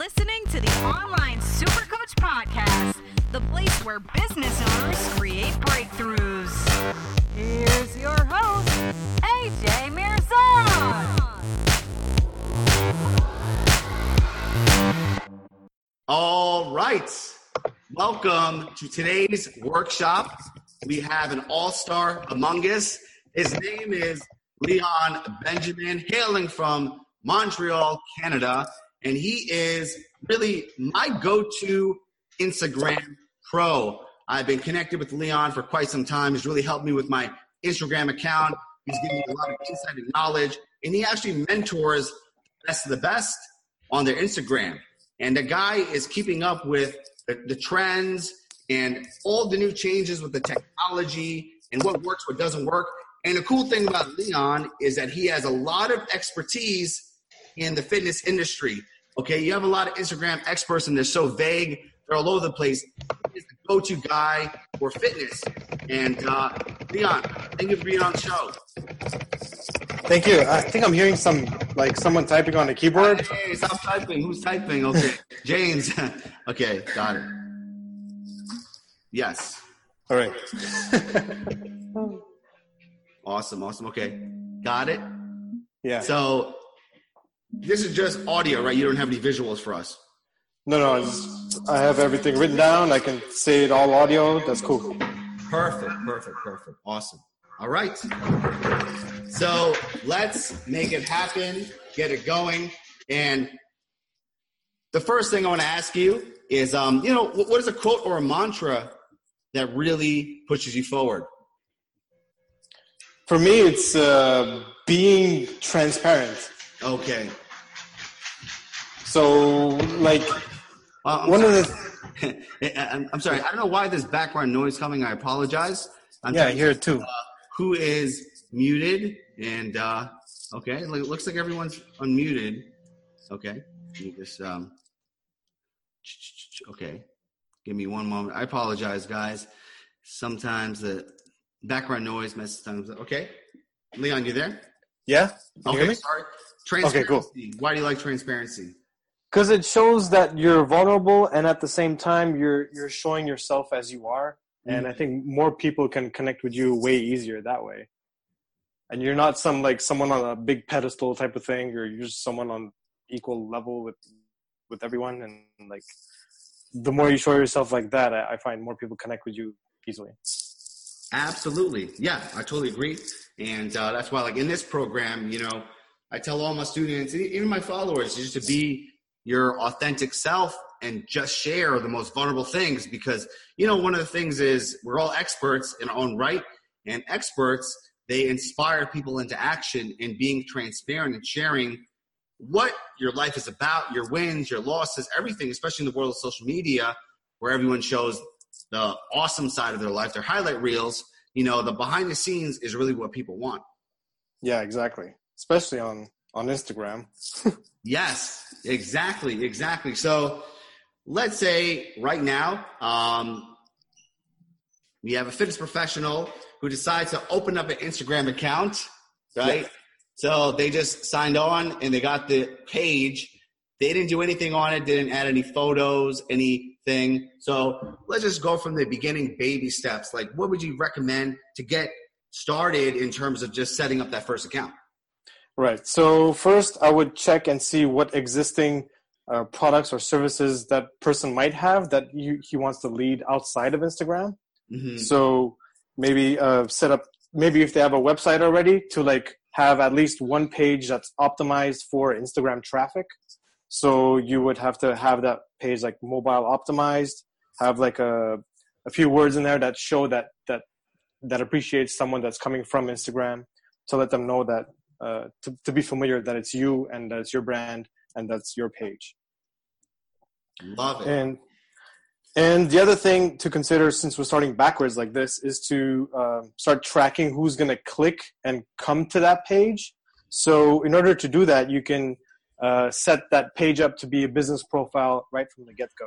listening to the Online Super Coach Podcast, the place where business owners create breakthroughs. Here's your host, AJ Mirzon. All right. Welcome to today's workshop. We have an all-star among us. His name is Leon Benjamin, hailing from Montreal, Canada, and he is really my go-to Instagram pro. I've been connected with Leon for quite some time. He's really helped me with my Instagram account. He's given me a lot of insight and knowledge, and he actually mentors the best of the best on their Instagram. And the guy is keeping up with the trends and all the new changes with the technology and what works, what doesn't work. And the cool thing about Leon is that he has a lot of expertise in the fitness industry. Okay, you have a lot of Instagram experts and they're so vague. They're all over the place. He's the go-to guy for fitness. And Leon, thank you for being on the show. Thank you. I think I'm hearing someone typing on the keyboard. Hey, stop typing. Who's typing? Okay, James. Okay, got it. Yes. All right. Awesome. Okay, got it. Yeah. So this is just audio, right? You don't have any visuals for us. No. I have everything written down. I can say it all audio. That's cool. Perfect. Awesome. All right. So let's make it happen, get it going. And the first thing I want to ask you is, what is a quote or a mantra that really pushes you forward? For me, it's being transparent. Okay. So, I'm sorry. I don't know why there's background noise coming. I apologize. I hear it too. Who is muted? And okay, it looks like everyone's unmuted. Okay, you just okay. Give me one moment. I apologize, guys. Sometimes the background noise messes things up. Okay, Leon, you there? Yeah. Can you hear me? Sorry. Transparency. Okay, cool. Why do you like transparency? Because it shows that you're vulnerable, and at the same time, you're showing yourself as you are. And I think more people can connect with you way easier that way. And you're not someone on a big pedestal type of thing. You're just someone on equal level with everyone. And the more you show yourself like that, I find more people connect with you easily. Absolutely. Yeah, I totally agree. And that's why in this program, I tell all my students, even my followers, just to be your authentic self and just share the most vulnerable things, because, one of the things is we're all experts in our own right, and experts, they inspire people into action and being transparent and sharing what your life is about, your wins, your losses, everything, especially in the world of social media, where everyone shows the awesome side of their life, their highlight reels. The behind the scenes is really what people want. Yeah, exactly. Especially on Instagram. Yes, exactly. So let's say right now, we have a fitness professional who decides to open up an Instagram account, right? Yeah. So they just signed on and they got the page. They didn't do anything on it, didn't add any photos, anything. So let's just go from the beginning, baby steps. What would you recommend to get started in terms of just setting up that first account? Right. So first, I would check and see what existing products or services that person might have that he wants to lead outside of Instagram. Mm-hmm. So maybe set up, maybe if they have a website already, to have at least one page that's optimized for Instagram traffic. So you would have to have that page mobile optimized, have a few words in there that show that appreciates someone that's coming from Instagram, to let them know that to be familiar that it's you and that it's your brand and that's your page. Love it. And the other thing to consider, since we're starting backwards like this, is to start tracking who's going to click and come to that page. So in order to do that, you can set that page up to be a business profile right from the get-go.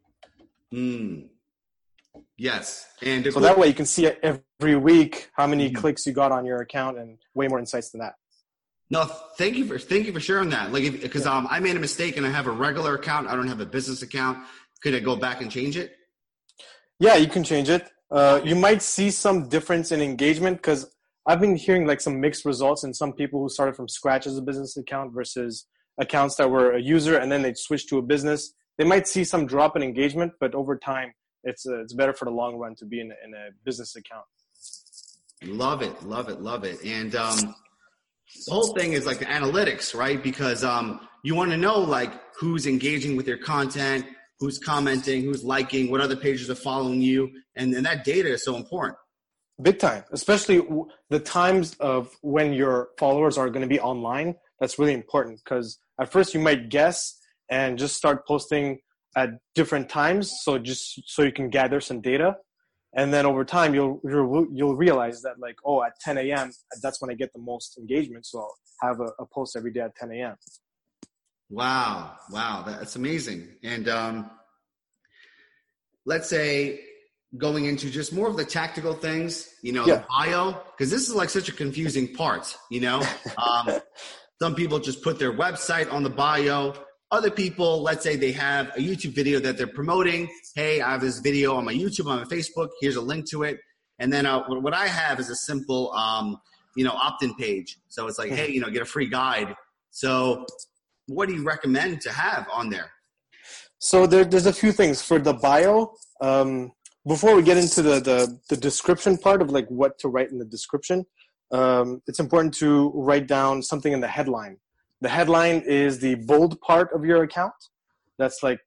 Yes. And so that way you can see every week how many clicks you got on your account and way more insights than that. No, thank you for sharing that. Like, because I made a mistake and I have a regular account. I don't have a business account. Could I go back and change it? Yeah, you can change it. You might see some difference in engagement because I've been hearing like some mixed results in some people who started from scratch as a business account versus accounts that were a user and then they switched to a business. They might see some drop in engagement, but over time, it's better for the long run to be in a business account. Love it. And the whole thing is like the analytics, right? Because you want to know like who's engaging with your content, who's commenting, who's liking, what other pages are following you, and that data is so important. Big time, especially the times of when your followers are going to be online. That's really important because at first you might guess and just start posting at different times, so you can gather some data, and then over time you'll realize that like, oh, at 10 a.m. that's when I get the most engagement, so I'll have a post every day at 10 a.m. Wow, that's amazing. And let's say going into just more of the tactical things, the bio, because this is like such a confusing part, Some people just put their website on the bio. Other people, let's say they have a YouTube video that they're promoting. Hey, I have this video on my YouTube, on my Facebook. Here's a link to it. And then what I have is a simple, opt-in page. So it's like, hey, get a free guide. So what do you recommend to have on there? So there's a few things for the bio. Before we get into the description part of like what to write in the description, it's important to write down something in the headline. The headline is the bold part of your account. That's like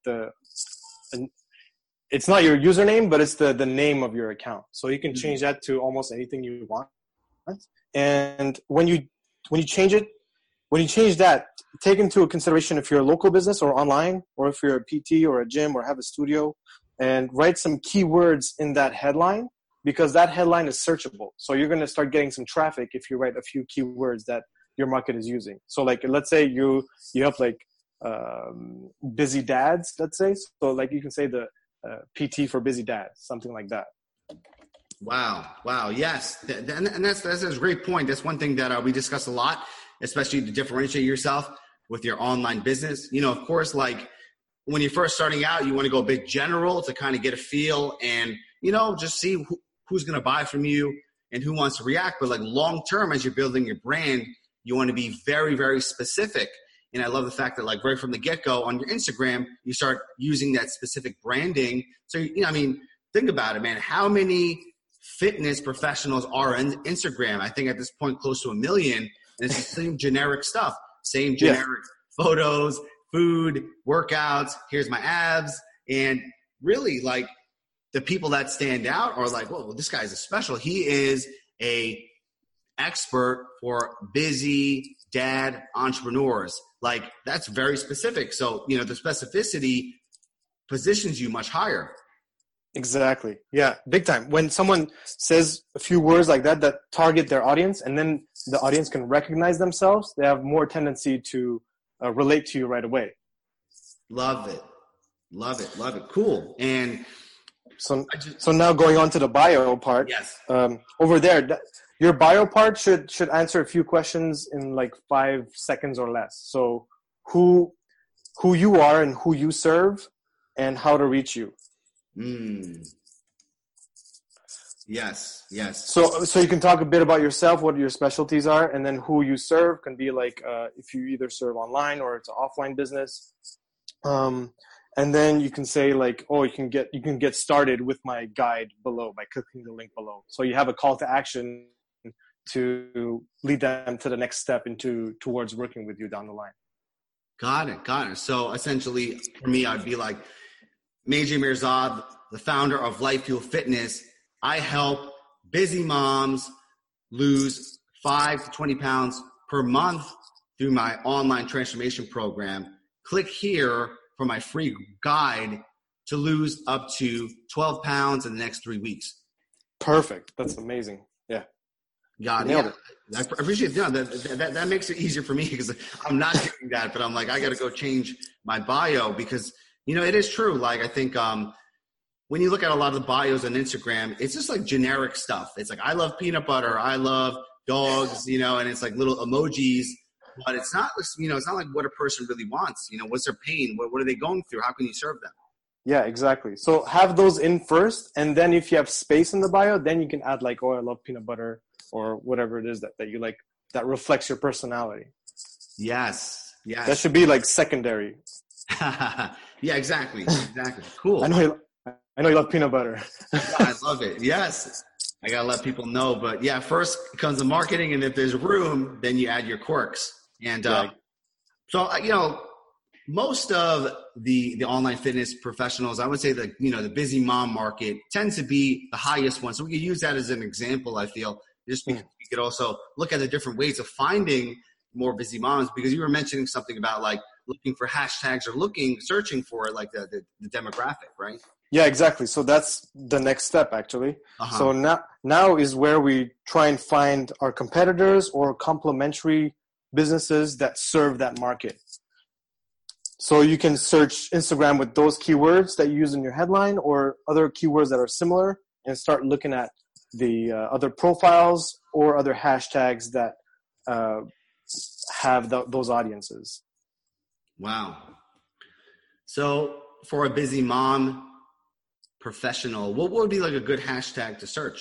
it's not your username, but it's the name of your account. So you can change that to almost anything you want. And when you change that, take into consideration if you're a local business or online, or if you're a PT or a gym or have a studio, and write some keywords in that headline, because that headline is searchable. So you're going to start getting some traffic if you write a few keywords that your market is using. So like, let's say you have like busy dads, let's say. So like you can say the PT for busy dads, something like that. Wow. Yes. And that's a great point. That's one thing that we discuss a lot, especially to differentiate yourself with your online business. Of course, like when you're first starting out, you want to go a bit general to kind of get a feel and, just see who's going to buy from you and who wants to react. But like long-term, as you're building your brand, you want to be very, very specific. And I love the fact that like right from the get-go on your Instagram, you start using that specific branding. So, think about it, man. How many fitness professionals are on Instagram? I think at this point, close to 1 million. And it's the same generic stuff, same generic photos, food, workouts. Here's my abs. And really like the people that stand out are like, whoa, this guy's a special. He is a expert for busy dad entrepreneurs. Like that's very specific. So, the specificity positions you much higher. Exactly. Yeah. Big time. When someone says a few words like that target their audience, and then the audience can recognize themselves, they have more tendency to relate to you right away. Love it. Cool. And so now going on to the bio part. Yes. Over there, your bio part should answer a few questions in like 5 seconds or less. So who you are and who you serve and how to reach you. Yes. So you can talk a bit about yourself, what your specialties are, and then who you serve can be like if you either serve online or it's an offline business. And then you can say like, oh, you can get started with my guide below by clicking the link below. So you have a call to action to lead them to the next step towards working with you down the line. Got it. So essentially for me, I'd be like, Majay Mirzad, the founder of Life Fuel Fitness. I help busy moms lose 5 to 20 pounds per month through my online transformation program. Click here for my free guide to lose up to 12 pounds in the next 3 weeks. Perfect. That's amazing. Yeah. Got it. I appreciate it. That makes it easier for me because I'm not doing that, but I'm like, I got to go change my bio because, it is true. Like, I think when you look at a lot of the bios on Instagram, it's just like generic stuff. It's like, I love peanut butter. I love dogs, and it's like little emojis. but it's not, it's not like what a person really wants. What's their pain? What are they going through? How can you serve them? Yeah, exactly. So have those in first, and then if you have space in the bio, then you can add like, oh, I love peanut butter, or whatever it is that you like, that reflects your personality. Yes. That should be like secondary. Yeah, exactly. Cool. I know you love peanut butter. I love it. Yes. I got to let people know. But yeah, first comes the marketing, and if there's room, then you add your quirks. And so, most of the online fitness professionals, I would say that, the busy mom market tends to be the highest one. So we could use that as an example, I feel, just because we could also look at the different ways of finding more busy moms, because you were mentioning something about like looking for hashtags or searching for like the demographic, right? Yeah, exactly. So that's the next step, actually. Uh-huh. So now is where we try and find our competitors or complementary businesses that serve that market. So you can search Instagram with those keywords that you use in your headline or other keywords that are similar, and start looking at the other profiles or other hashtags that have those audiences. Wow. So for a busy mom professional, what would be like a good hashtag to search?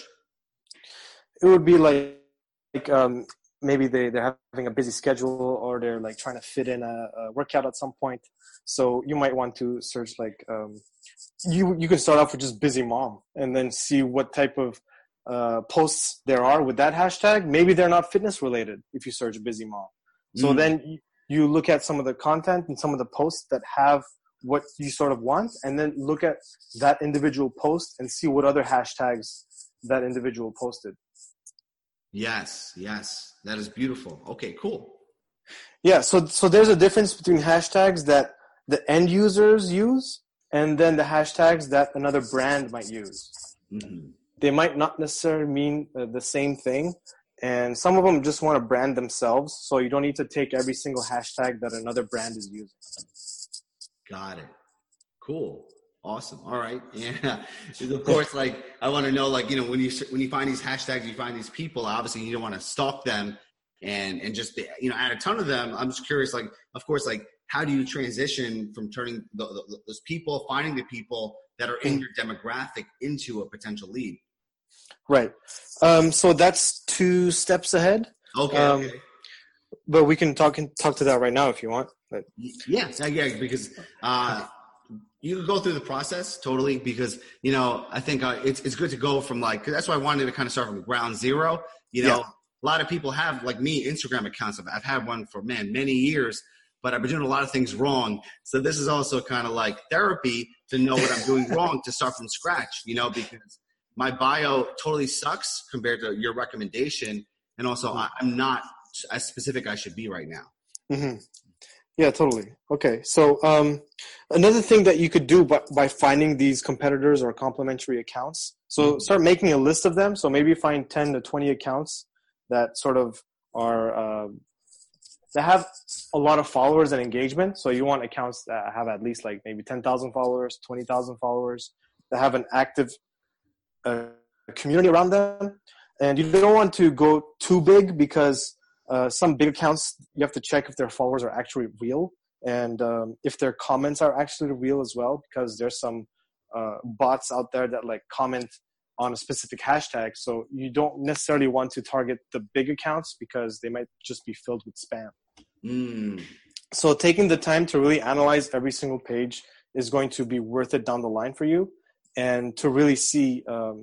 It would be like maybe they're having a busy schedule, or they're like trying to fit in a workout at some point. So you might want to search like you can start off with just busy mom, and then see what type of posts there are with that hashtag. Maybe they're not fitness related if you search busy mom. So then you look at some of the content and some of the posts that have what you sort of want, and then look at that individual post and see what other hashtags that individual posted. Yes. That is beautiful. Okay, cool. Yeah, so there's a difference between hashtags that the end users use and then the hashtags that another brand might use. Mm-hmm. They might not necessarily mean the same thing, and some of them just want to brand themselves, so you don't need to take every single hashtag that another brand is using. Got it. Cool. Awesome. All right. Yeah. Of course, like I want to know, like, when you find these hashtags, you find these people, obviously you don't want to stalk them and just, add a ton of them. I'm just curious, like, of course, like, how do you transition from turning those people, finding the people that are in your demographic into a potential lead? Right. So that's 2 steps ahead. Okay. But we can talk to that right now if you want. But. Yeah, because you can go through the process totally, because I think it's good to go from like, 'cause that's why I wanted to kind of start from ground zero. A lot of people have, like me, Instagram accounts. I've had one for many years, but I've been doing a lot of things wrong. So this is also kind of like therapy to know what I'm doing wrong, to start from scratch, because my bio totally sucks compared to your recommendation, and also I'm not as specific I should be right now. Mm-hmm. Yeah, totally. Okay. So another thing that you could do by finding these competitors or complementary accounts, so start making a list of them. So maybe find 10 to 20 accounts that sort of are that have a lot of followers and engagement. So you want accounts that have at least like maybe 10,000 followers, 20,000 followers, that have an active community around them. And you don't want to go too big, because some big accounts, you have to check if their followers are actually real, and if their comments are actually real as well, because there's some bots out there that like comment on a specific hashtag. So you don't necessarily want to target the big accounts, because they might just be filled with spam. So taking the time to really analyze every single page is going to be worth it down the line for you, and to really see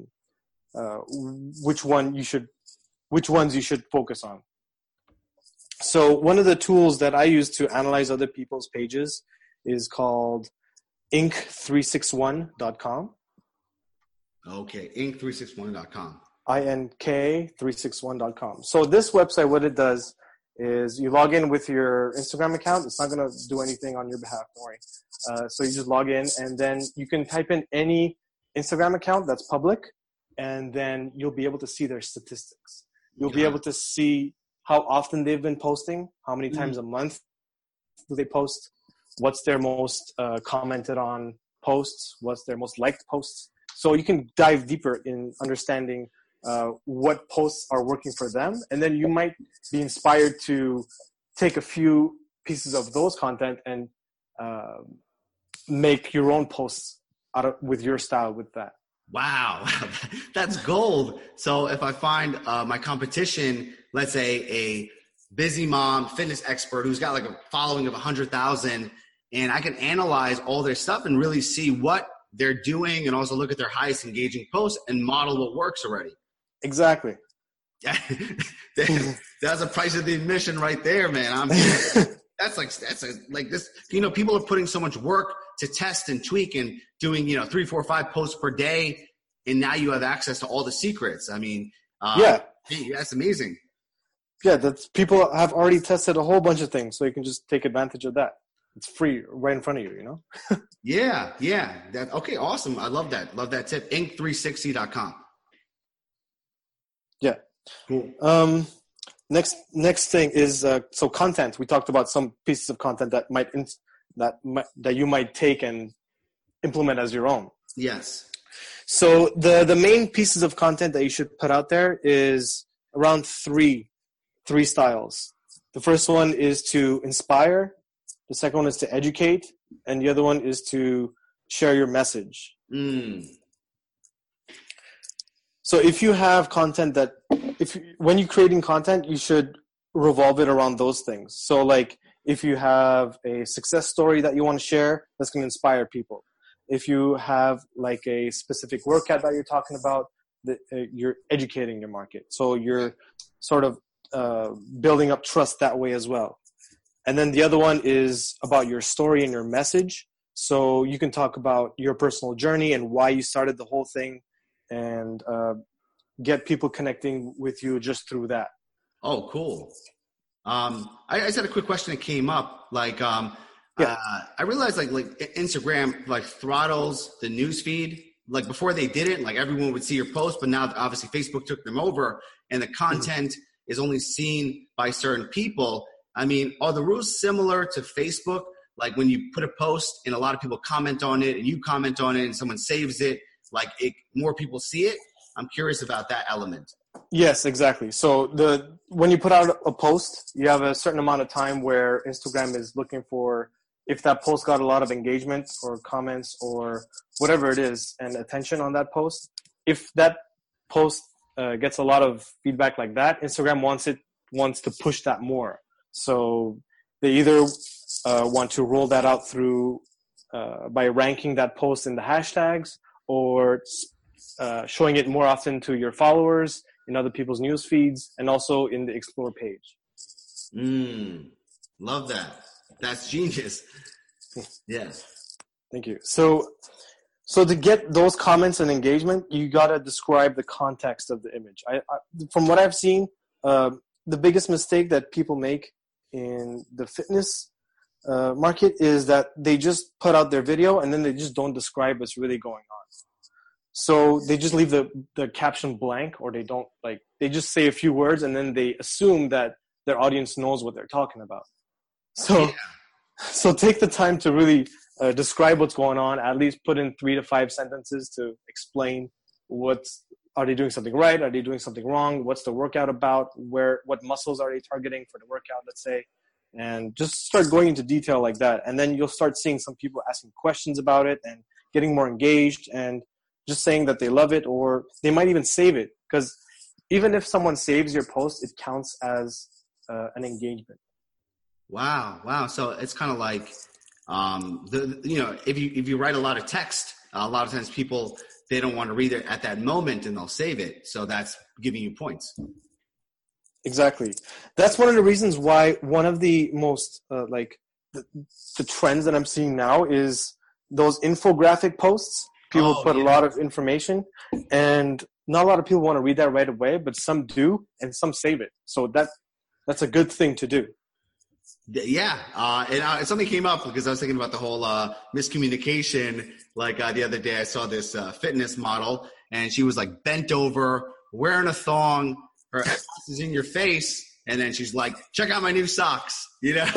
which ones you should focus on. So one of the tools that I use to analyze other people's pages is called ink361.com. Okay, ink361.com. INK361.com. So this website, what it does is you log in with your Instagram account. It's not going to do anything on your behalf, don't worry. So you just log in, and then you can type in any Instagram account that's public, and then you'll be able to see their statistics. You'll be able to see how often they've been posting, how many times a month do they post, what's their most commented on posts, what's their most liked posts. So you can dive deeper in understanding what posts are working for them, and then you might be inspired to take a few pieces of those content and make your own posts with your style with that. Wow, that's gold. So if I find my competition, let's say a busy mom, fitness expert who's got like a following of 100,000, and I can analyze all their stuff and really see what they're doing and also look at their highest engaging posts and model what works already. Exactly. That's the price of the admission right there, man. Like this, people are putting so much work to test and tweak and doing, 3, 4, 5 posts per day. And now you have access to all the secrets. I mean, that's amazing. Yeah. People have already tested a whole bunch of things. So you can just take advantage of that. It's free right in front of you, Yeah. Okay. Awesome. I love that. Love that tip. Inc360.com. Yeah. Cool. Next thing is so content. We talked about some pieces of content that you might take and implement as your own. Yes. So the main pieces of content that you should put out there is around three styles. The first one is to inspire. The second one is to educate, and the other one is to share your message. So if you have content when you're creating content, you should revolve it around those things. So like if you have a success story that you want to share, that's going to inspire people. If you have like a specific workout that you're talking about, you're educating your market. So you're sort of building up trust that way as well. And then the other one is about your story and your message. So you can talk about your personal journey and why you started the whole thing, and get people connecting with you just through that. Oh, cool. I just had a quick question that came up. Like, I realized like Instagram like throttles the news feed. Like before they didn't, like everyone would see your post, but now obviously Facebook took them over and the content is only seen by certain people. I mean, are the rules similar to Facebook? Like when you put a post and a lot of people comment on it and you comment on it and someone saves it, like more people see it? I'm curious about that element. Yes, exactly. So when you put out a post, you have a certain amount of time where Instagram is looking for if that post got a lot of engagement or comments or whatever it is and attention on that post. If that post gets a lot of feedback like that, Instagram wants to push that more. So they either want to roll that out through by ranking that post in the hashtags, or showing it more often to your followers in other people's news feeds and also in the explore page. Love that. That's genius. Yes. Thank you. So to get those comments and engagement, you got to describe the context of the image. I from what I've seen, the biggest mistake that people make in the fitness market is that they just put out their video and then they just don't describe what's really going on. So they just leave the caption blank, or they just say a few words and then they assume that their audience knows what they're talking about. So take the time to really describe what's going on, at least put in 3 to 5 sentences to explain are they doing something right? Are they doing something wrong? What's the workout about? What muscles are they targeting for the workout, let's say? And just start going into detail like that. And then you'll start seeing some people asking questions about it and getting more engaged and just saying that they love it, or they might even save it, because even if someone saves your post, it counts as an engagement. Wow. So it's kind of like, if you write a lot of text, a lot of times people, they don't want to read it at that moment and they'll save it. So that's giving you points. Exactly. That's one of the reasons why one of the most the trends that I'm seeing now is those infographic posts. People put a lot of information, and not a lot of people want to read that right away, but some do, and some save it. So that's a good thing to do. Yeah. And something came up because I was thinking about the whole miscommunication. Like the other day, I saw this fitness model, and she was like bent over, wearing a thong, her ass is in your face, and then she's like, check out my new socks.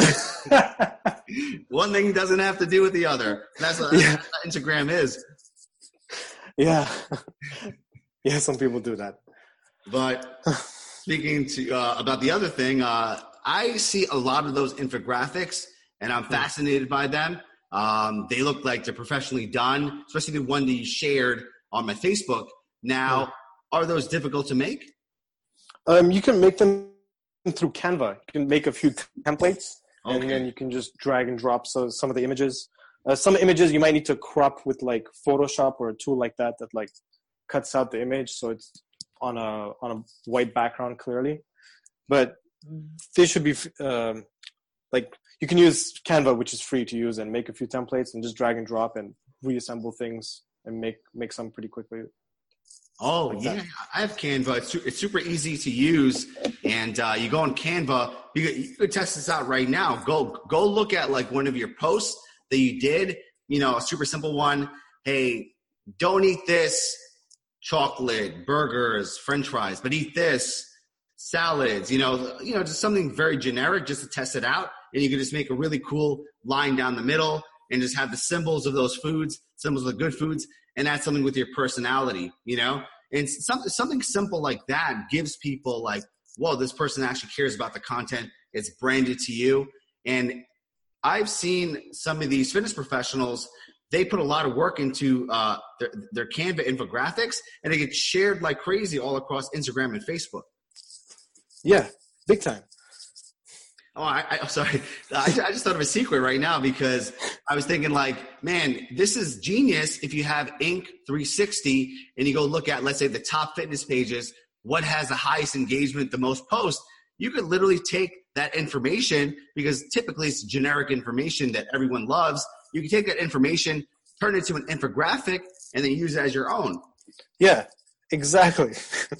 One thing doesn't have to do with the other. That's what Instagram is. Yeah. Yeah, some people do that. But speaking about the other thing, I I see a lot of those infographics, and I'm fascinated by them. They look like they're professionally done, especially the one that you shared on my Facebook. Now, are those difficult to make? You can make them through Canva. You can make a few templates, and then you can just drag and drop some of the images. Some images you might need to crop with like Photoshop or a tool like that like cuts out the image so it's on a white background clearly. But they should be like you can use Canva, which is free to use, and make a few templates and just drag and drop and reassemble things and make some pretty quickly. Oh, like yeah. I have Canva. It's super easy to use. And you go on Canva. You could test this out right now. Go look at like one of your posts that you did, a super simple one. Hey, don't eat this chocolate, burgers, French fries, but eat this salads, just something very generic just to test it out. And you can just make a really cool line down the middle and just have the symbols of those foods, symbols of the good foods, and add something with your personality, and something simple like that gives people like, whoa, this person actually cares about the content. It's branded to you. And I've seen some of these fitness professionals, they put a lot of work into their Canva infographics, and they get shared like crazy all across Instagram and Facebook. Yeah, big time. Oh, I'm sorry. I just thought of a secret right now because I was thinking like, man, this is genius if you have Inc. 360 and you go look at, let's say, the top fitness pages, what has the highest engagement, the most posts. You could literally take that information because typically it's generic information that everyone loves. You can take that information, turn it into an infographic, and then use it as your own. Yeah, exactly.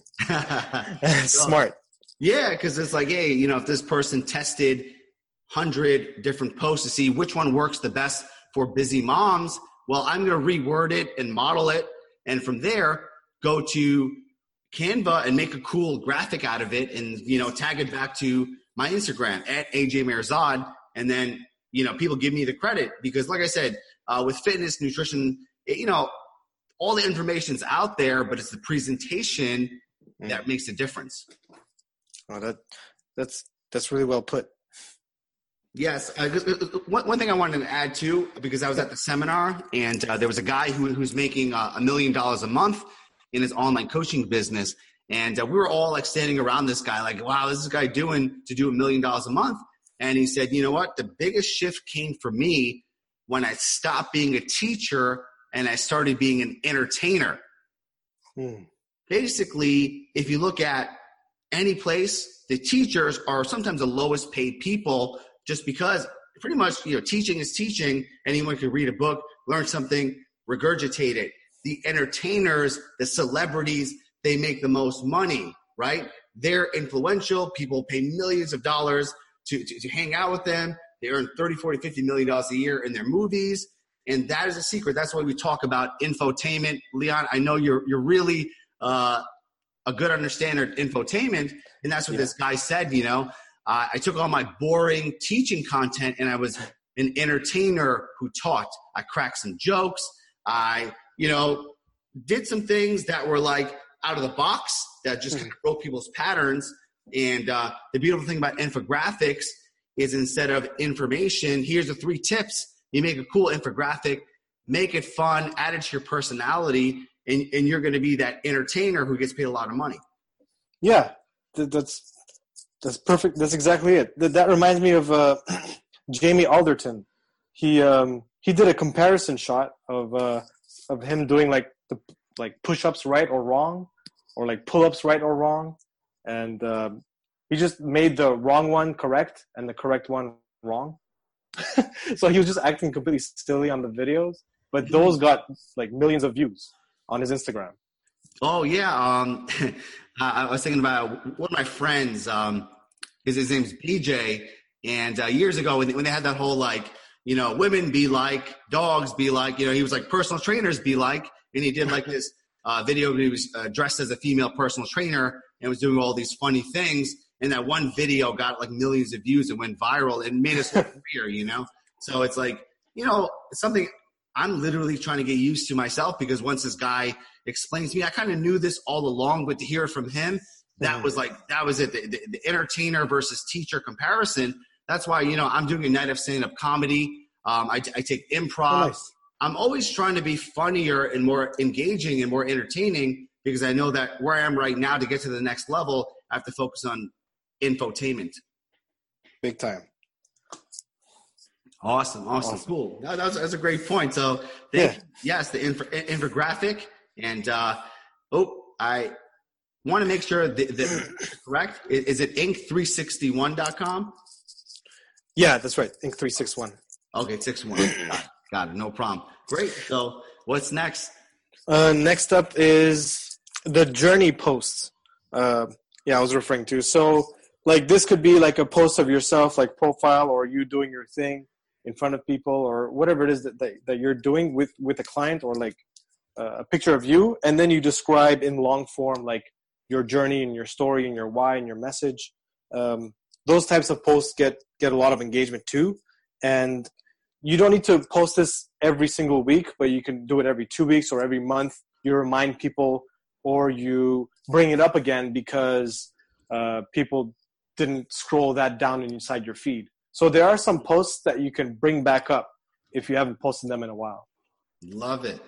Smart. Yeah, because it's like, hey, if this person tested 100 different posts to see which one works the best for busy moms, well, I'm going to reword it and model it. And from there, go to Canva and make a cool graphic out of it and, tag it back to my Instagram at AJ Mehrzad. And then, people give me the credit because like I said, with fitness, nutrition, all the information's out there, but it's the presentation that makes the difference. Oh, that's really well put. Yes. One thing I wanted to add too, because I was at the seminar and there was a guy who's making $1 million a month in his online coaching business. And we were all like standing around this guy like, wow, this is a guy doing to do $1 million a month. And he said, you know what? The biggest shift came for me when I stopped being a teacher and I started being an entertainer. Basically, if you look at any place, the teachers are sometimes the lowest paid people just because pretty much, teaching is teaching. Anyone can read a book, learn something, regurgitate it. The entertainers, the celebrities, they make the most money, right? They're influential. People pay millions of dollars to hang out with them. They earn $30, $40, $50 million a year in their movies. And that is a secret. That's why we talk about infotainment. Leon, I know you're really a good understander of infotainment. And that's what this guy said, I took all my boring teaching content and I was an entertainer who taught. I cracked some jokes. I, did some things that were like out of the box that just kind of broke people's patterns. And the beautiful thing about infographics is instead of information, here's the 3 tips. You make a cool infographic, make it fun, add it to your personality, and you're going to be that entertainer who gets paid a lot of money. Yeah, that's perfect. That's exactly it. That reminds me of Jamie Alderton. He did a comparison shot of him doing like push-ups right or wrong, or like pull-ups right or wrong, and he just made the wrong one correct and the correct one wrong. So he was just acting completely silly on the videos, but those got like millions of views on his Instagram. Oh yeah. I was thinking about one of my friends, his name's BJ. And years ago when they had that whole women be like, dogs be like, he was like personal trainers be like, and he did like this video where he was dressed as a female personal trainer and was doing all these funny things. And that one video got like millions of views and went viral and made us look weird, So it's like, it's something I'm literally trying to get used to myself because once this guy explains to me, I kind of knew this all along, but to hear it from him that was it. The entertainer versus teacher comparison. That's why, I'm doing a night of stand-up comedy. I take improv. Oh, nice. I'm always trying to be funnier and more engaging and more entertaining, because I know that where I am right now, to get to the next level, I have to focus on infotainment. Big time. Awesome. Cool. That's a great point. So, yes, the infographic. And, I want to make sure that correct. Is it Inc361.com? Yeah, that's right. Inc361. Okay, 61. Got it. No problem. Great. So what's next? Next up is the journey posts. I was referring to. So like this could be like a post of yourself, like profile, or you doing your thing in front of people, or whatever it is that you're doing with a client, or like a picture of you. And then you describe in long form, like your journey and your story and your why and your message. Those types of posts get a lot of engagement too. And you don't need to post this every single week, but you can do it every 2 weeks or every month. You remind people, or you bring it up again because people didn't scroll that down inside your feed. So there are some posts that you can bring back up if you haven't posted them in a while. Love it.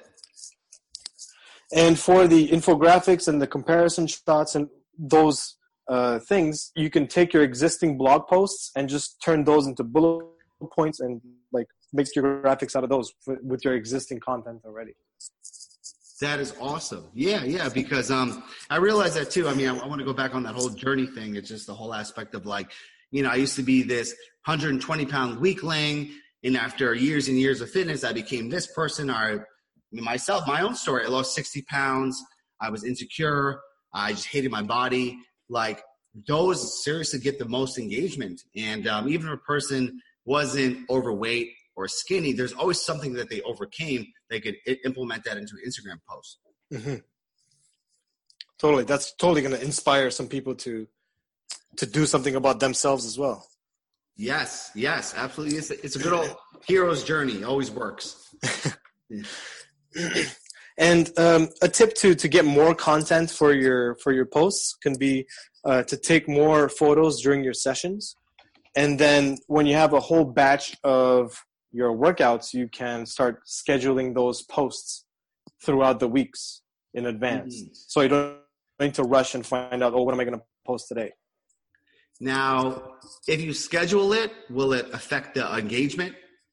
And for the infographics and the comparison shots and those things, you can take your existing blog posts and just turn those into bullet points and like make your graphics out of those with your existing content already. That is awesome. Yeah, because I realize that too. I mean, I want to go back on that whole journey thing. It's just the whole aspect of like, I used to be this 120-pound weakling, and after years and years of fitness, I became this person. Myself, my own story. I lost 60 pounds. I was insecure. I just hated my body. Like, those seriously get the most engagement. And even if a person wasn't overweight or skinny, there's always something that they overcame. They could implement that into an Instagram post. Mm-hmm. Totally. That's totally going to inspire some people to do something about themselves as well. Yes, absolutely. It's a good old hero's journey. It always works. And a tip to get more content for your posts can be to take more photos during your sessions. And then when you have a whole batch of your workouts, you can start scheduling those posts throughout the weeks in advance. Mm-hmm. So you don't need to rush and find out, what am I going to post today? Now, if you schedule it, will it affect the engagement?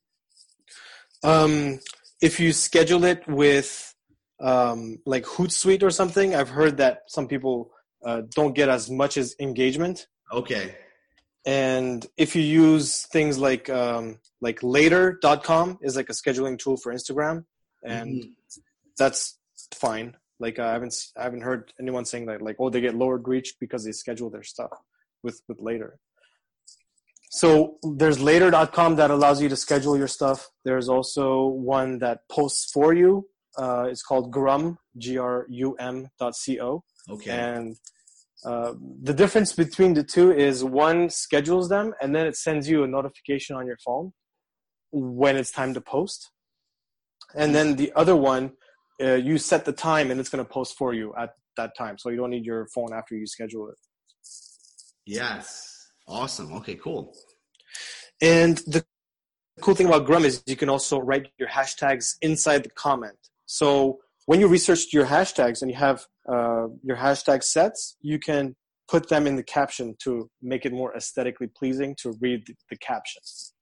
If you schedule it with like Hootsuite or something, I've heard that some people don't get as much as engagement. Okay. And if you use things like Later.com is like a scheduling tool for Instagram, and that's fine. Like I haven't heard anyone saying that like, they get lowered reach because they schedule their stuff with Later. So there's Later.com that allows you to schedule your stuff. There's also one that posts for you. It's called Grum, GRUM.co. Okay. And the difference between the two is one schedules them, and then it sends you a notification on your phone when it's time to post. And then the other one, you set the time and it's going to post for you at that time. So you don't need your phone after you schedule it. Yes. Awesome. Okay, cool. And the cool thing about Grum is you can also write your hashtags inside the comment. So when you research your hashtags and you have your hashtag sets, you can put them in the caption to make it more aesthetically pleasing to read the caption.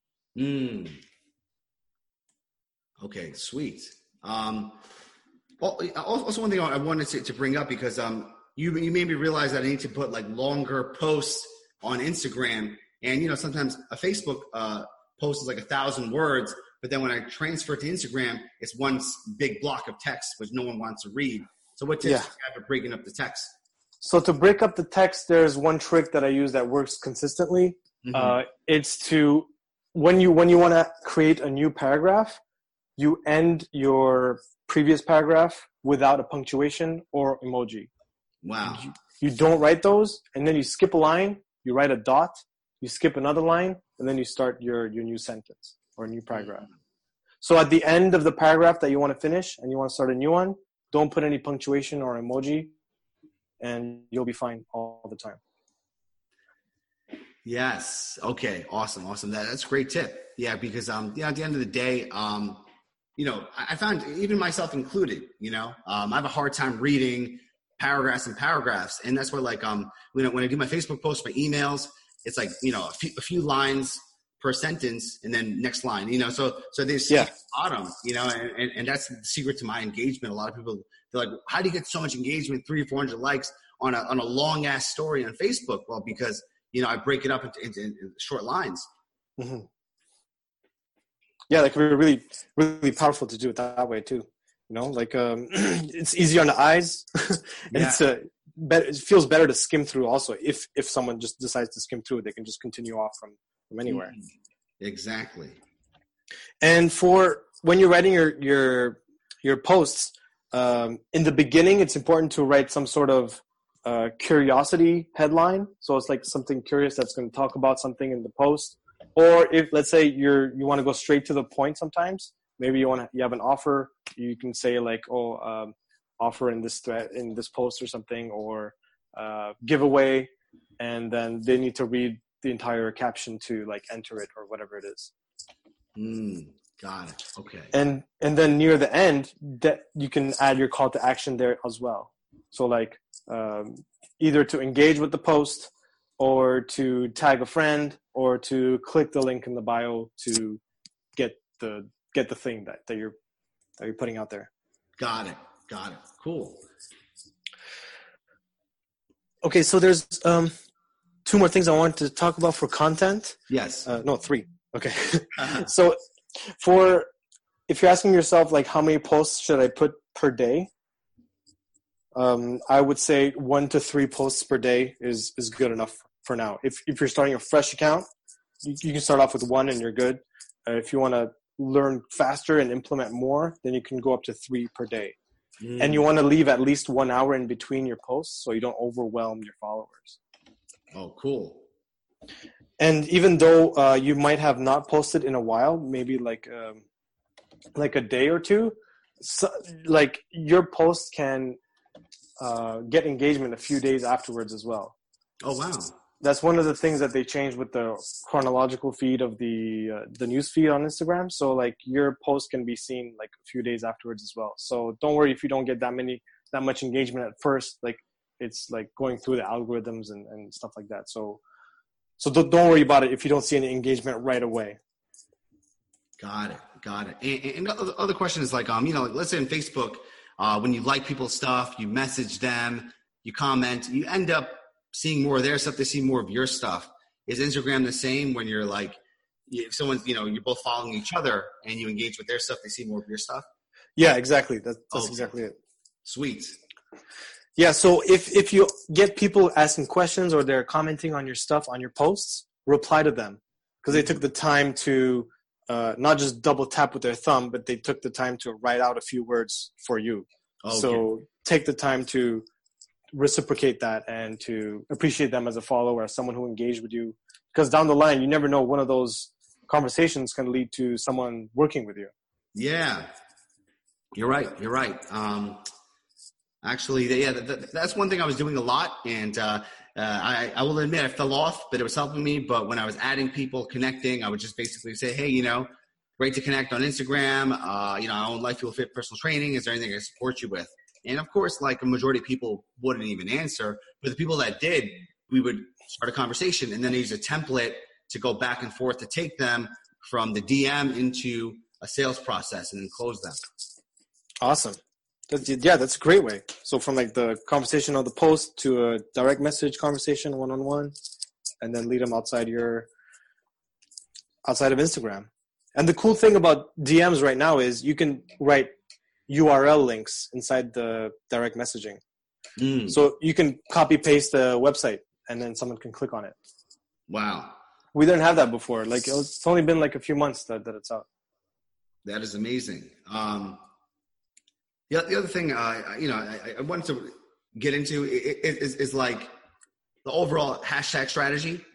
Okay, sweet. Also, one thing I wanted to bring up, because you made me realize that I need to put like longer posts on Instagram. And, sometimes a Facebook post is like 1,000 words, but then when I transfer it to Instagram, it's one big block of text, which no one wants to read. So what tips do you have for breaking up the text? So to break up the text, there's one trick that I use that works consistently. Mm-hmm. It's to, when you want to create a new paragraph, you end your previous paragraph without a punctuation or emoji. Wow. You don't write those, and then you skip a line, you write a dot, you skip another line, and then you start your new sentence or a new paragraph. So at the end of the paragraph that you want to finish and you want to start a new one, don't put any punctuation or emoji, and you'll be fine all the time. Yes. Okay. Awesome. That's a great tip. Yeah, because at the end of the day, I found, even myself included, I have a hard time reading paragraphs and paragraphs, and that's where when I do my Facebook posts, my emails, it's like a few lines per sentence, and then next line, so there's bottom, and that's the secret to my engagement. A lot of people, they're like, how do you get so much engagement, 300 or 400 likes on a long ass story on Facebook? Well, because I break it up into short lines. Mm-hmm. Yeah, that can be really, really powerful to do it that way too. It's easier on the eyes. It feels better to skim through. Also, if someone just decides to skim through, they can just continue off from anywhere. Exactly. And for when you're writing your posts, in the beginning, it's important to write some sort of curiosity headline. So it's like something curious that's going to talk about something in the post. Or if, let's say, you want to go straight to the point sometimes, maybe you have an offer, you can say like, offer in this thread, in this post or something, or giveaway, and then they need to read the entire caption to like enter it or whatever it is. Got it. Okay. And then near the end, that you can add your call to action there as well. So like either to engage with the post, or to tag a friend, or to click the link in the bio to get the thing that you're putting out there. Got it. Cool. Okay, so there's 2 more things I wanted to talk about for content. Yes. No, 3. Okay. So if you're asking yourself like how many posts should I put per day, I would say 1 to 3 posts per day is good enough for now. If you're starting a fresh account, you can start off with 1 and you're good. If you want to learn faster and implement more, then you can go up to 3 per day. And you want to leave at least 1 hour in between your posts so you don't overwhelm your followers. Oh, cool. And even though you might have not posted in a while, maybe like a day or 2, so, like your post can get engagement a few days afterwards as well. Oh, wow. That's one of the things that they changed with the chronological feed of the news feed on Instagram. So like your post can be seen like a few days afterwards as well. So don't worry if you don't get that much engagement at first. Like it's like going through the algorithms and stuff like that. So don't worry about it if you don't see any engagement right away. Got it. And the other question is like, let's say on Facebook, when you like people's stuff, you message them, you comment, you end up seeing more of their stuff, they see more of your stuff. Is Instagram the same when you're like, if someone's, you're both following each other and you engage with their stuff, they see more of your stuff? Yeah, exactly. That's exactly it. Sweet. Yeah. So if you get people asking questions or they're commenting on your stuff, on your posts, reply to them because they took the time to not just double tap with their thumb, but they took the time to write out a few words for you. Okay. So take the time to reciprocate that and to appreciate them as a follower, as someone who engaged with you, because down the line you never know, one of those conversations can lead to someone working with you. Yeah, you're right. Actually, that's one thing I was doing a lot, and I will admit I fell off, but it was helping me. But when I was adding people, connecting, I would just basically say, hey, great to connect on Instagram. I own Life Fuel Fit Personal Training. Is there anything I can support you with? And of course, like a majority of people wouldn't even answer, but the people that did, we would start a conversation and then use a template to go back and forth to take them from the DM into a sales process and then close them. Awesome. That's a great way. So from like the conversation on the post to a direct message conversation, one-on-one, and then lead them outside of Instagram. And the cool thing about DMs right now is you can write URL links inside the direct messaging. So you can copy paste the website and then someone can click on it. Wow. We didn't have that before. Like it's only been like a few months that it's out. That is amazing. The other thing, I wanted to get into is like the overall hashtag strategy,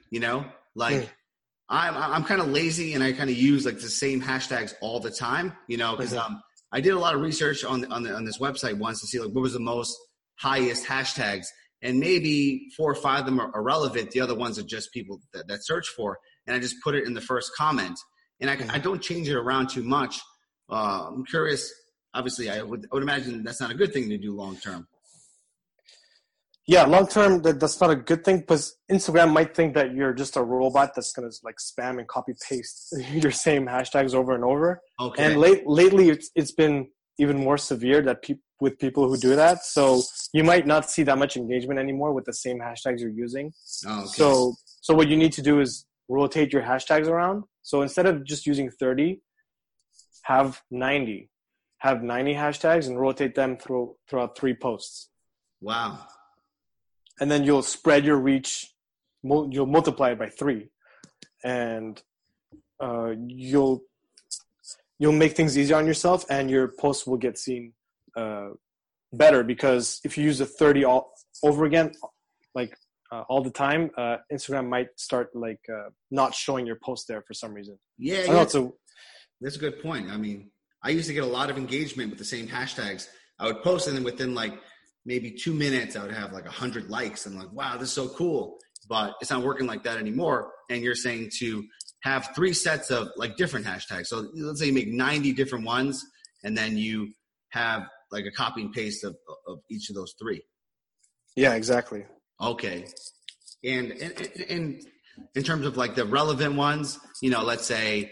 I'm kind of lazy and I kind of use like the same hashtags all the time, because I did a lot of research on this website once to see like what was the most highest hashtags, and maybe 4 or 5 of them are relevant. The other ones are just people that search for, and I just put it in the first comment, and I don't change it around too much. I'm curious. Obviously, I would imagine that's not a good thing to do long term. Yeah, long term, that's not a good thing because Instagram might think that you're just a robot that's gonna like spam and copy paste your same hashtags over and over. Okay. And lately, it's been even more severe that with people who do that. So you might not see that much engagement anymore with the same hashtags you're using. Oh, okay. So what you need to do is rotate your hashtags around. So instead of just using 30, have 90. Have 90 hashtags and rotate them throughout 3 posts. Wow. And then you'll spread your reach. You'll multiply it by 3, and you'll make things easier on yourself, and your posts will get seen better. Because if you use the 30 all over again, like all the time, Instagram might start like not showing your post there for some reason. Yeah. That's a good point. I mean, I used to get a lot of engagement with the same hashtags. I would post, and then within like maybe 2 minutes, I would have like 100 likes. I'm like, wow, this is so cool. But it's not working like that anymore. And you're saying to have 3 sets of like different hashtags. So let's say you make 90 different ones, and then you have like a copy and paste of each of those 3. Yeah, exactly. Okay. And in terms of like the relevant ones, let's say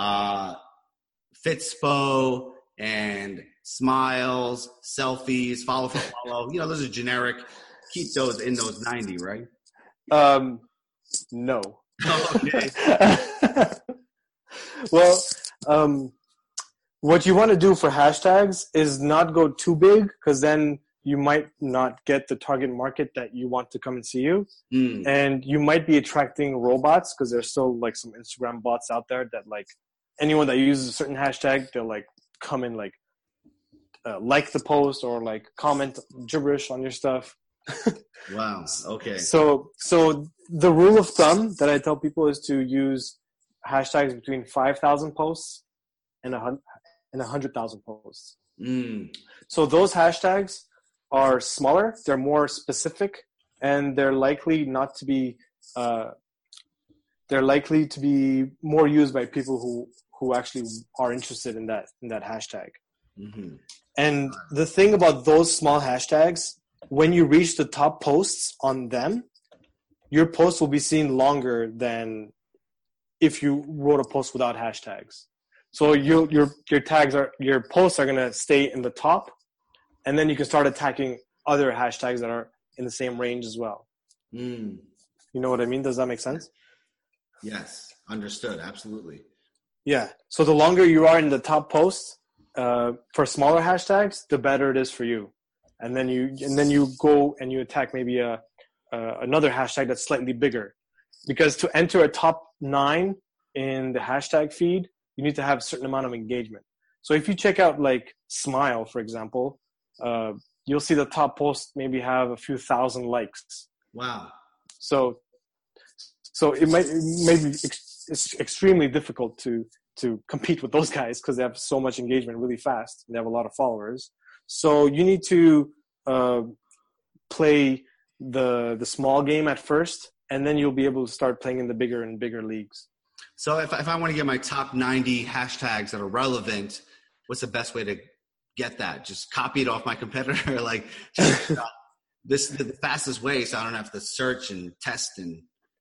Fitspo and Smiles, selfies, follow for follow. Those are generic. Keep those in those 90, right? No. Oh, okay. Well, what you want to do for hashtags is not go too big, because then you might not get the target market that you want to come and see you. And you might be attracting robots, because there's still like some Instagram bots out there that like anyone that uses a certain hashtag, they'll like come and like the post or like comment gibberish on your stuff. Wow. Okay. So the rule of thumb that I tell people is to use hashtags between 5,000 posts and 100,000 posts. So those hashtags are smaller, they're more specific, and they're likely to be more used by people who actually are interested in that hashtag. Mm-hmm. And the thing about those small hashtags, when you reach the top posts on them, your post will be seen longer than if you wrote a post without hashtags. So your posts are going to stay in the top, and then you can start attacking other hashtags that are in the same range as well. You know what I mean? Does that make sense? Yes. Understood. Absolutely. Yeah. So the longer you are in the top posts, for smaller hashtags, the better it is for you. And then you go and you attack maybe another hashtag that's slightly bigger, because to enter a top 9 in the hashtag feed, you need to have a certain amount of engagement. So if you check out like Smile, for example, you'll see the top post maybe have a few thousand likes. Wow. So it may be it's extremely difficult to compete with those guys, because they have so much engagement really fast. They have a lot of followers. So you need to play the small game at first, and then you'll be able to start playing in the bigger and bigger leagues. So if I want to get my top 90 hashtags that are relevant, what's the best way to get that? Just copy it off my competitor? Like, this is the fastest way, so I don't have to search and test and...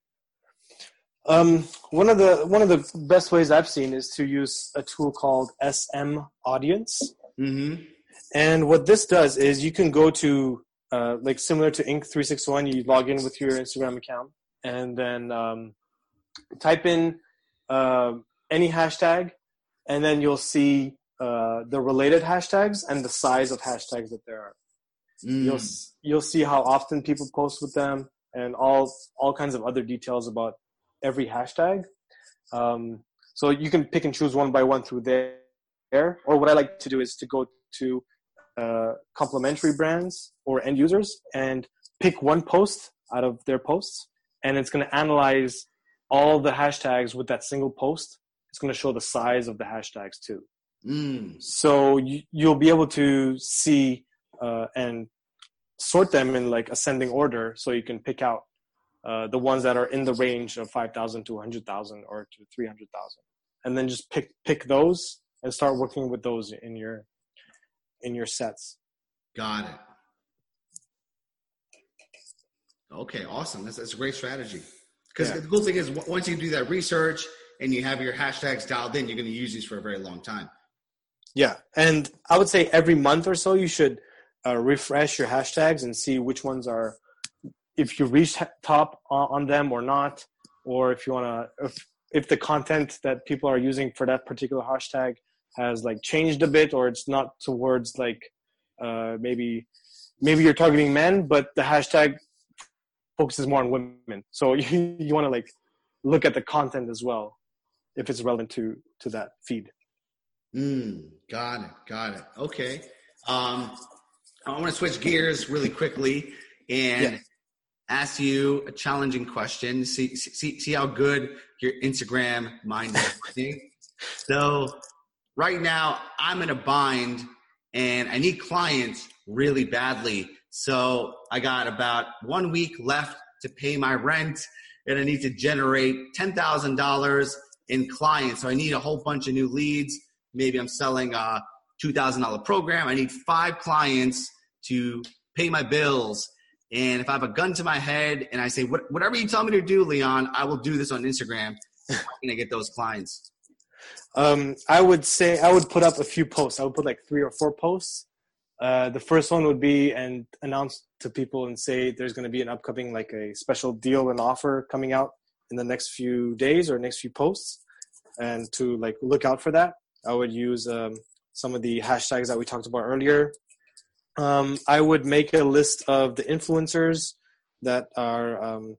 One of the best ways I've seen is to use a tool called SM Audience. Mm-hmm. And what this does is you can go to, like similar to Inc361, you log in with your Instagram account, and then type in any hashtag, and then you'll see the related hashtags and the size of hashtags that there are. You'll see how often people post with them, and all kinds of other details about every hashtag. So you can pick and choose one by one through there. Or what I like to do is to go to complementary brands or end users and pick one post out of their posts, and it's going to analyze all the hashtags with that single post. It's going to show the size of the hashtags too. So you'll be able to see and sort them in like ascending order, so you can pick out the ones that are in the range of 5,000 to 100,000 or to 300,000, and then just pick those and start working with those in your sets. Got it. Okay, awesome. That's a great strategy. Because the cool thing is, once you do that research and you have your hashtags dialed in, you're going to use these for a very long time. Yeah, and I would say every month or so you should refresh your hashtags and see which ones are, if you reach top on them or not, or if you want to, if the content that people are using for that particular hashtag has like changed a bit, or it's not towards like maybe you're targeting men, but the hashtag focuses more on women. So you want to like look at the content as well, if it's relevant to that feed. Got it. Okay. I want to switch gears really quickly and ask you a challenging question. See how good your Instagram mind is working. So right now I'm in a bind and I need clients really badly. So I got about 1 week left to pay my rent and I need to generate $10,000 in clients. So I need a whole bunch of new leads. Maybe I'm selling a $2,000 program. I need 5 clients to pay my bills. And if I have a gun to my head and I say, whatever you tell me to do, Leon, I will do this on Instagram. How can I get those clients? I would say I would put up a few posts. I would put like 3 or 4 posts. The first one would be and announce to people and say there's going to be an upcoming like a special deal and offer coming out in the next few days or next few posts, and to like look out for that. I would use some of the hashtags that we talked about earlier. I would make a list of the influencers that are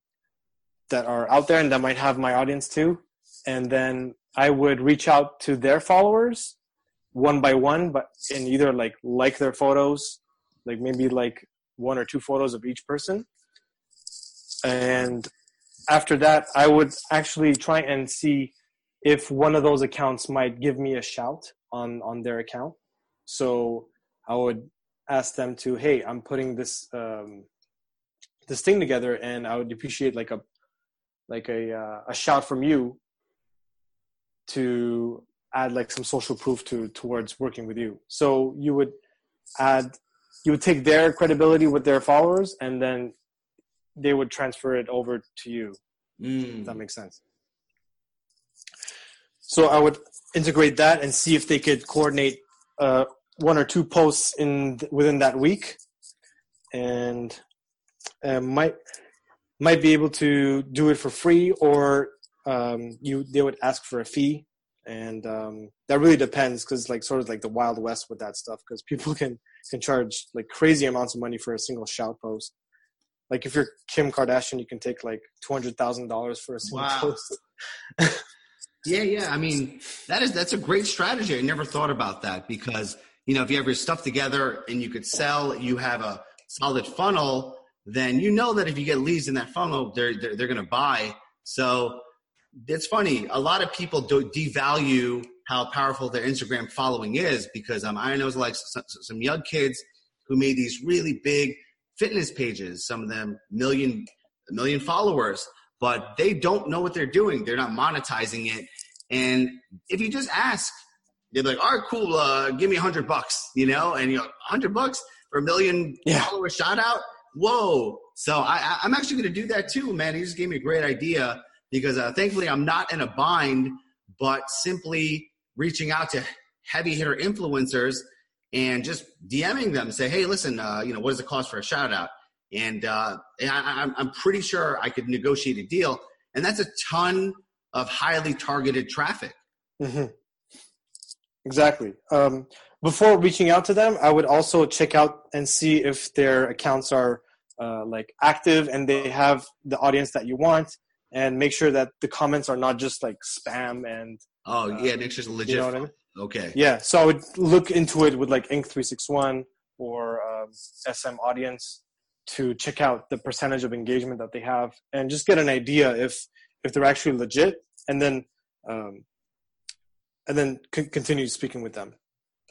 out there and that might have my audience too, and then I would reach out to their followers one by one, but and either like their photos, like maybe like 1 or 2 photos of each person. And after that, I would actually try and see if one of those accounts might give me a shout on their account. So I would ask them to, hey, I'm putting this this thing together, and I would appreciate like a shout from you to add like some social proof towards working with you. So you would take their credibility with their followers, and then they would transfer it over to you. If that makes sense. So I would integrate that and see if they could coordinate 1 or 2 posts within that week, and might be able to do it for free, or they would ask for a fee. And that really depends, because like sort of like the Wild West with that stuff, because people can charge like crazy amounts of money for a single shout post. Like if you're Kim Kardashian, you can take like $200,000 for a single post. Yeah. I mean, that's a great strategy. I never thought about that, because if you have your stuff together and you could sell, you have a solid funnel, then you know that if you get leads in that funnel, they're going to buy. So it's funny. A lot of people devalue how powerful their Instagram following is, because I know like some young kids who made these really big fitness pages, some of them a million followers, but they don't know what they're doing. They're not monetizing it. And if you just ask, they're like, all right, cool. Give me $100, and $100 for a million follower shout out. Whoa. So I'm actually going to do that too, man. You just gave me a great idea, because thankfully I'm not in a bind, but simply reaching out to heavy hitter influencers and just DMing them, say, hey, listen, what does it cost for a shout out? And I'm pretty sure I could negotiate a deal. And that's a ton of highly targeted traffic. Mm-hmm. Exactly. Before reaching out to them, I would also check out and see if their accounts are like active and they have the audience that you want, and make sure that the comments are not just like spam and make sure it's legit. You know what I mean? Okay. Yeah. So I would look into it with like Inc361 or SM Audience to check out the percentage of engagement that they have, and just get an idea if they're actually legit, and then continue speaking with them.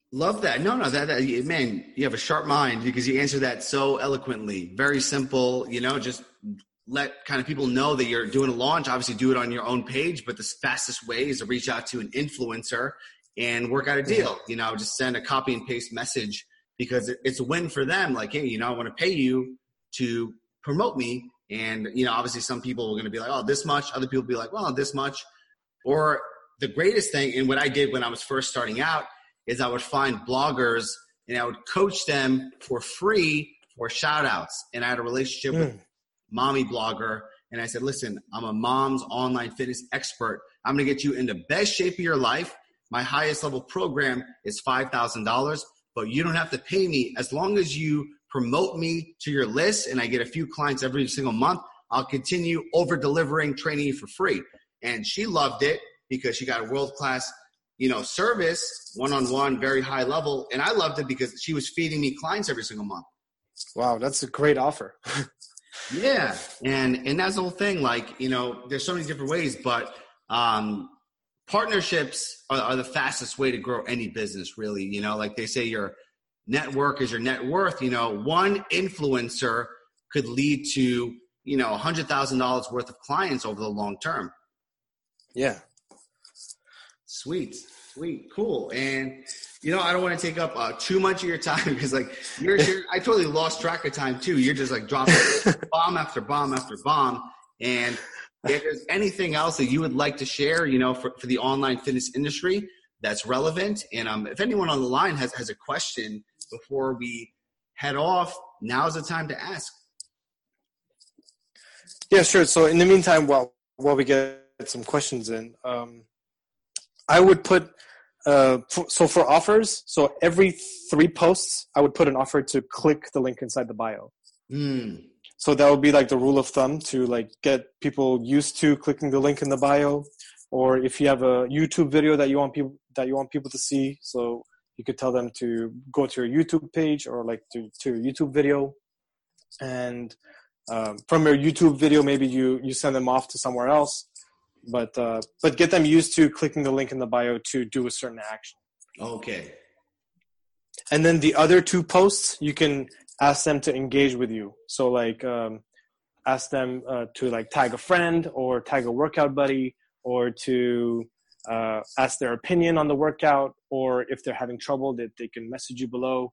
Love that. No, that man, you have a sharp mind because you answer that so eloquently. Very simple, just let kind of people know that you're doing a launch. Obviously do it on your own page, but the fastest way is to reach out to an influencer and work out a deal. Just send a copy and paste message because it's a win for them. Like, hey, I want to pay you to promote me. And, obviously some people are going to be like, oh, this much. Other people will be like, well, this much. Or the greatest thing, and what I did when I was first starting out, is I would find bloggers and I would coach them for free for shout outs. And I had a relationship with Mommy Blogger. And I said, listen, I'm a mom's online fitness expert. I'm going to get you in the best shape of your life. My highest level program is $5,000, but you don't have to pay me. As long as you promote me to your list and I get a few clients every single month, I'll continue over delivering training you for free. And she loved it because she got a world-class service, one-on-one, very high level. And I loved it because she was feeding me clients every single month. Wow, that's a great offer. Yeah. And that's the whole thing. Like, there's so many different ways, but partnerships are the fastest way to grow any business, really. Like they say, your network is your net worth. One influencer could lead to, $100,000 worth of clients over the long term. Yeah. Sweet. Cool. And, I don't want to take up too much of your time because I totally lost track of time too. You're just like dropping bomb after bomb after bomb. And if there's anything else that you would like to share, for the online fitness industry that's relevant. And if anyone on the line has a question before we head off, now's the time to ask. Yeah, sure. So in the meantime, while we get some questions in, I would put, for offers, so every 3 posts, I would put an offer to click the link inside the bio. So that would be like the rule of thumb to like get people used to clicking the link in the bio. Or if you have a YouTube video that you want people to see, so you could tell them to go to your YouTube page or like to your YouTube video. And from your YouTube video, maybe you send them off to somewhere else. But get them used to clicking the link in the bio to do a certain action. Okay. And then the other 2 posts, you can ask them to engage with you. So like ask them to like tag a friend or tag a workout buddy or to ask their opinion on the workout, or if they're having trouble, that they can message you below.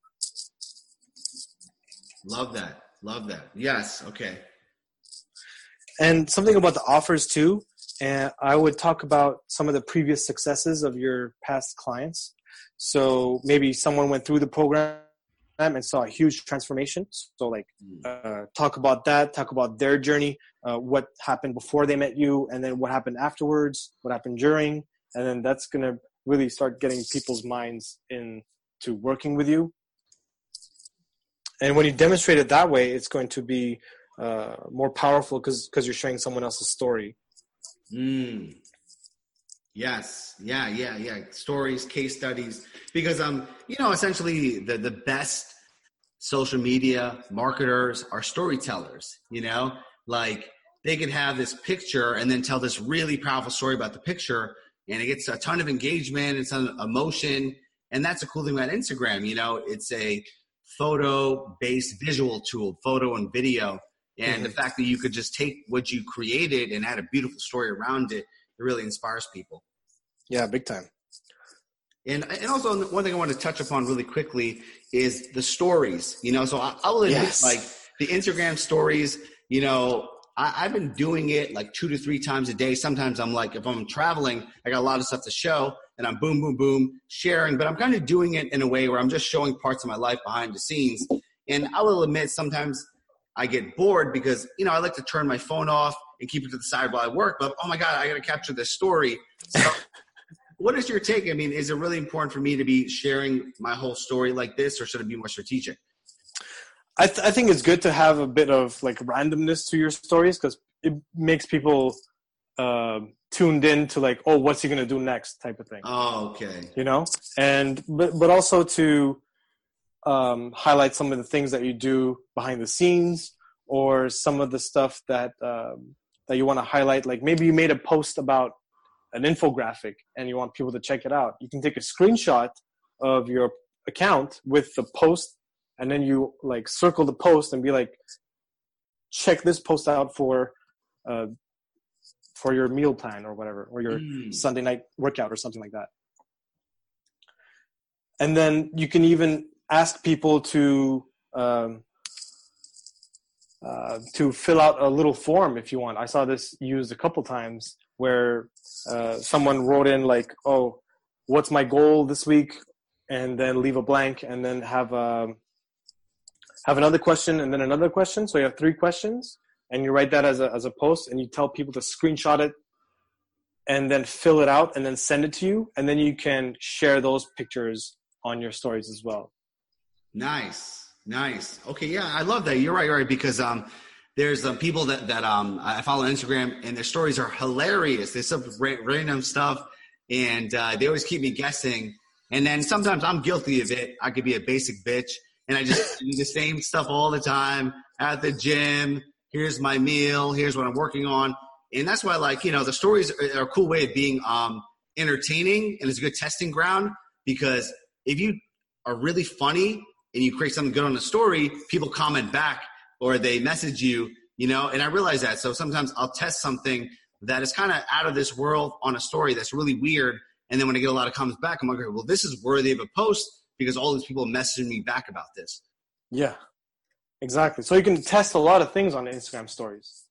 Love that. Yes. Okay. And something about the offers too. And I would talk about some of the previous successes of your past clients. So maybe someone went through the program and saw a huge transformation. So like talk about that, talk about their journey, what happened before they met you, and then what happened afterwards, what happened during. And then that's going to really start getting people's minds into working with you. And when you demonstrate it that way, it's going to be more powerful because you're sharing someone else's story. Yes. Yeah. Stories, case studies, because essentially the best social media marketers are storytellers. Like they could have this picture and then tell this really powerful story about the picture, and it gets a ton of engagement, it's an emotion, and that's a cool thing about Instagram. It's a photo-based visual tool, photo and video. And the fact that you could just take what you created and add a beautiful story around it, it really inspires people. Yeah, big time. And also one thing I want to touch upon really quickly is the stories. So I'll admit, like the Instagram stories, I've been doing it like 2 to 3 times a day. Sometimes I'm like, if I'm traveling, I got a lot of stuff to show and I'm boom, boom, boom, sharing. But I'm kind of doing it in a way where I'm just showing parts of my life behind the scenes. And I will admit sometimes I get bored because, I like to turn my phone off and keep it to the side while I work. But, oh, my God, I got to capture this story. So what is your take? I mean, is it really important for me to be sharing my whole story like this, or should it be more strategic? I think it's good to have a bit of like randomness to your stories because it makes people tuned in to like, oh, what's he going to do next type of thing. Oh, okay. And but also to highlight some of the things that you do behind the scenes, or some of the stuff that you want to highlight. Like maybe you made a post about an infographic and you want people to check it out. You can take a screenshot of your account with the post, and then you like circle the post and be like, check this post out for your meal plan or whatever, or your Sunday night workout or something like that. And then you can even ask people to fill out a little form if you want. I saw this used a couple times where someone wrote in like, oh, what's my goal this week? And then leave a blank, and then have another question, and then another question. So you have 3 questions, and you write that as a post, and you tell people to screenshot it and then fill it out and then send it to you. And then you can share those pictures on your stories as well. Nice. Okay. Yeah. I love that. You're right. Because, there's people that I follow on Instagram, and their stories are hilarious. They some random stuff, and they always keep me guessing. And then sometimes I'm guilty of it. I could be a basic bitch, and I just do the same stuff all the time at the gym. Here's my meal. Here's what I'm working on. And that's why, like, the stories are a cool way of being entertaining, and it's a good testing ground, because if you are really funny and you create something good on the story, people comment back or they message you, and I realize that. So sometimes I'll test something that is kind of out of this world on a story that's really weird. And then when I get a lot of comments back, I'm like, well, this is worthy of a post because all these people messaging me back about this. Yeah, exactly. So you can test a lot of things on Instagram stories.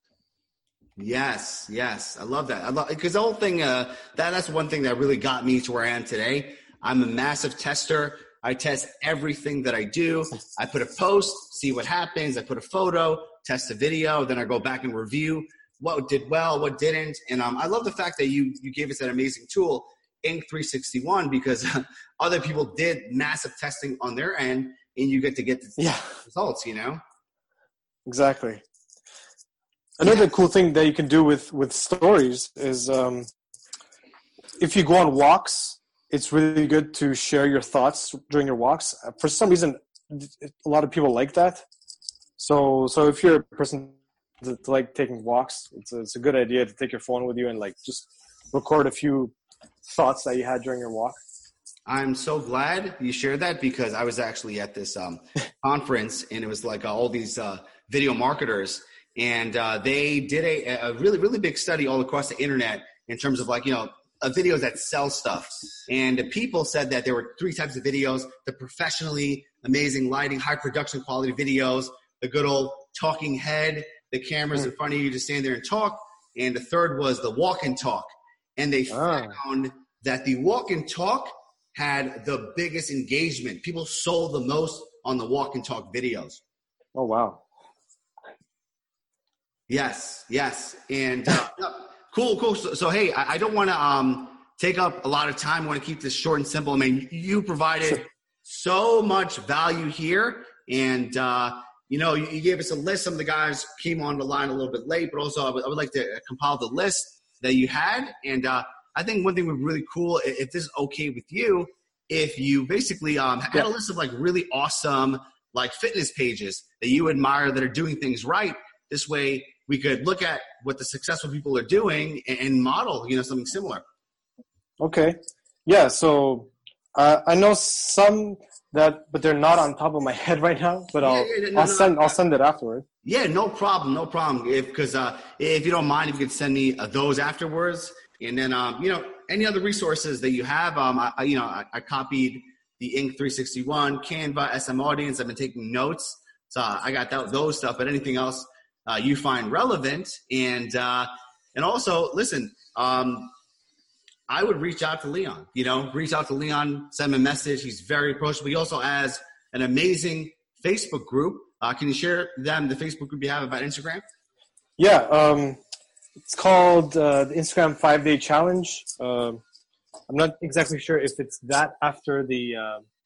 Yes. I love that. Because the whole thing, that's one thing that really got me to where I am today. I'm a massive tester. I test everything that I do. I put a post, see what happens. I put a photo, test a video. Then I go back and review what did well, what didn't. And I love the fact that you gave us that amazing tool, Inc. 361, because other people did massive testing on their end, and you get to get the results, Exactly. Another cool thing that you can do with stories is if you go on walks, it's really good to share your thoughts during your walks. For some reason, a lot of people like that. So if you're a person that like taking walks, it's a good idea to take your phone with you and like just record a few thoughts that you had during your walk. I'm so glad you shared that, because I was actually at this conference, and it was like all these video marketers, and they did a really, really big study all across the internet in terms of like, videos that sell stuff. And the people said that there were 3 types of videos: the professionally amazing lighting, high production quality videos, the good old talking head, the cameras in front of you to stand there and talk. And the third was the walk and talk. And they found that the walk and talk had the biggest engagement. People sold the most on the walk and talk videos. Oh, wow. Yes. And cool. So hey, I don't want to take up a lot of time. I want to keep this short and simple. I mean, you provided so much value here, and you gave us a list. Some of the guys came on the line a little bit late, but also I would like to compile the list that you had. And I think one thing would be really cool, if this is okay with you, if you basically had a list of like really awesome like fitness pages that you admire that are doing things right. This way we could look at what the successful people are doing and model, something similar. Okay. Yeah. So I know some but they're not on top of my head right now, but I'll send it afterward. Yeah, no problem. Because if you don't mind, if you could send me those afterwards, and then any other resources that you have. I copied the Inc. 361, Canva, SM Audience. I've been taking notes, so I got those stuff. But anything else you find relevant, and also listen. I would reach out to Leon, send him a message. He's very approachable. He also has an amazing Facebook group. Can you share the Facebook group you have about Instagram? Yeah. It's called the Instagram 5-Day Challenge. I'm not exactly sure if it's that after the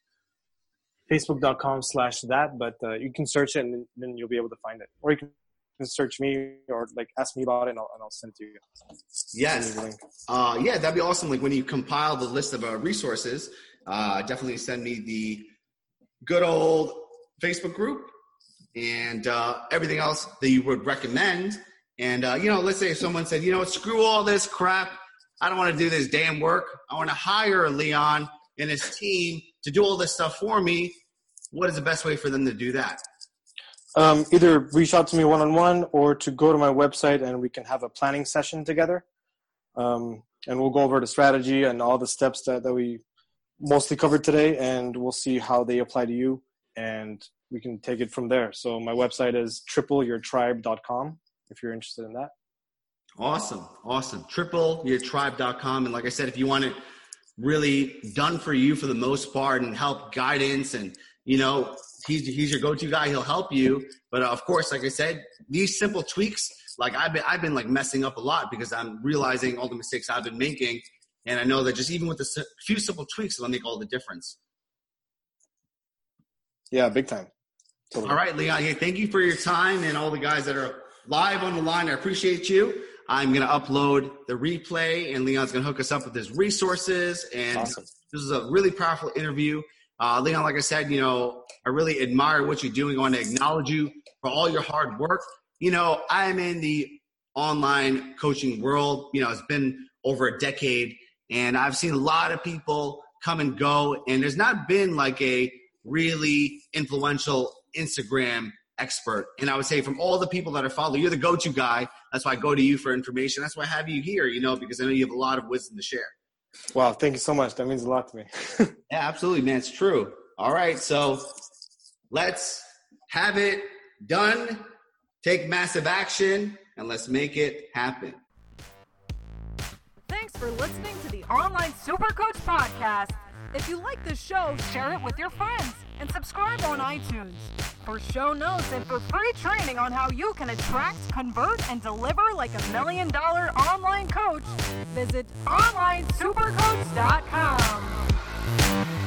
facebook.com/that, but you can search it and then you'll be able to find it. Or you can search me or like ask me about it and I'll send it to you. Yes. That'd be awesome. Like when you compile the list of resources, definitely send me the good old Facebook group and everything else that you would recommend. And, let's say if someone said, screw all this crap. I don't want to do this damn work. I want to hire Leon and his team to do all this stuff for me, what is the best way for them to do that? Either reach out to me one-on-one or to go to my website and we can have a planning session together. And we'll go over the strategy and all the steps that we mostly covered today, and we'll see how they apply to you, and we can take it from there. So my website is tripleyourtribe.com if you're interested in that. Awesome. Tripleyourtribe.com. And like I said, if you want it really done for you for the most part and help guidance and, he's your go-to guy. He'll help you. But of course, like I said, these simple tweaks, like I've been like messing up a lot because I'm realizing all the mistakes I've been making. And I know that just even with a few simple tweaks, it'll make all the difference. Yeah, big time. Totally. All right, Leon. Hey, thank you for your time and all the guys that are live on the line. I appreciate you. I'm going to upload the replay, and Leon's going to hook us up with his resources. And awesome. This is a really powerful interview. Leon, like I said, I really admire what you're doing. I want to acknowledge you for all your hard work. I'm in the online coaching world. It's been over a decade, and I've seen a lot of people come and go, and there's not been like a really influential Instagram expert. And I would say from all the people that I follow, you're the go-to guy. That's why I go to you for information. That's why I have you here, because I know you have a lot of wisdom to share. Wow. Thank you so much. That means a lot to me. Yeah, absolutely, man. It's true. All right. So let's have it done. Take massive action and let's make it happen. Thanks for listening to the Online Supercoach Podcast. If you like this show, share it with your friends and subscribe on iTunes. For show notes and for free training on how you can attract, convert, and deliver like $1 million online coach, visit onlinesupercoach.com.